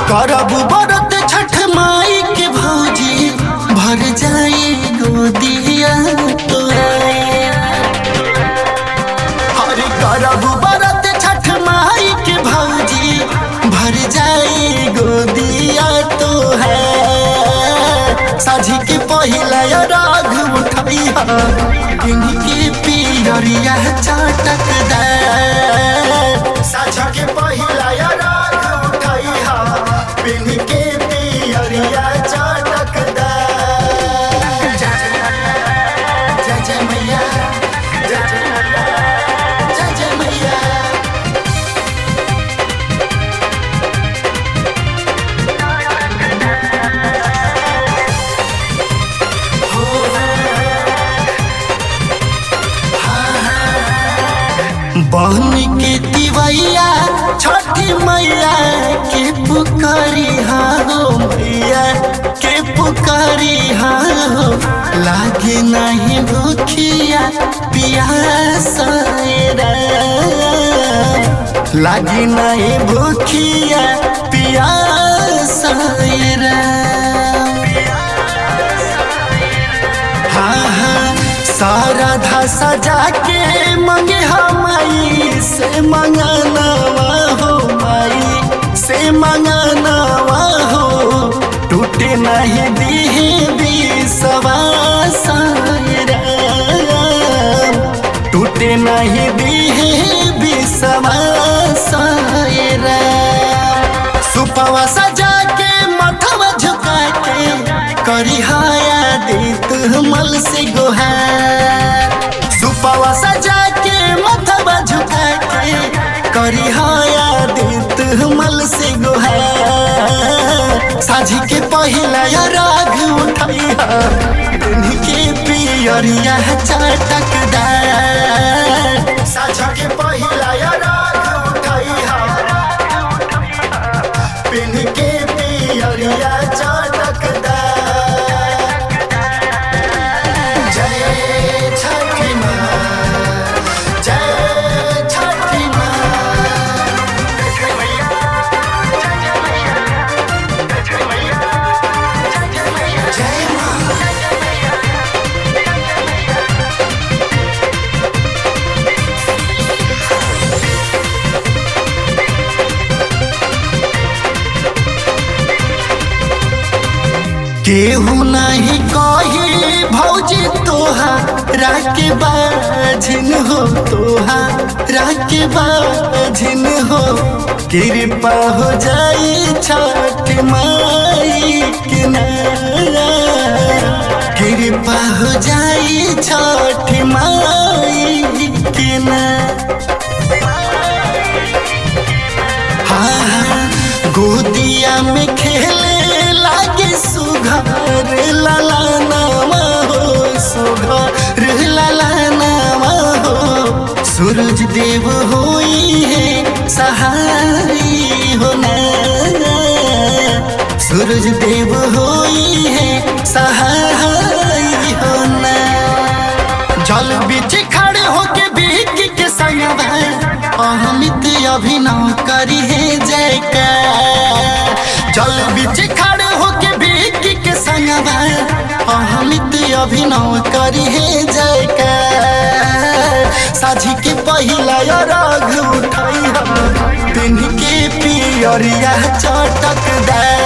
करब बरत छठ माई के भौजी भर जाए गोदिया करब बरत छठ माई के भौजी भर जाए गोदिया तो है साझी के पहिला राग उठैया के पियरिया चटक दे साझा के पहिला राग उठैया के पियरिया चटक दे जय जय मैया जय जय मैया बहन के तिवैया छठी मैया के पुकारी हो मैया के पुकारी हो लागे नहीं भूखिया प्यास लागे नहीं भूखिया प्यास हाँ हाँ सारा धा सजा के मंगे माई से मंगनवा हो माई से मंगनवा हो टूटे नहीं दीहे विश्वास टूटे नहीं दीहे विश्वास सुपवा सजा के मथवा झुका के करी हाया देत मल से गोहार सुपवा सजा के मथवा झुका के करी हाया देत मल से गोहार साझी के पहिला राग उठैया के पियरिया चटक दे साझा के पहिला राग उठैया के पियरिया चटक दे केहू नहीं कही भौजी तोहारा के बाझिन हो तोहारा के बाझिन हो कृपा हो जाई छठ माई के नारा कृपा हो जाई छठ माई के नारा हाँ हाँ गोदिया में खेले लागे सुघर लाला नामा हो सुघर लाला नामा हो सूरज देव होई है सहारी हो ना सूरज देव होई है सहारी हो ना जल बीच खड़े होके बीक के संगवा अहमित अभिनव करी है जयकार जल बीच खड़े होके बीक के संगवा अहमित अभिनव करी है जयकार साझी के पहिला राग उठैया के पियरिया चटक दे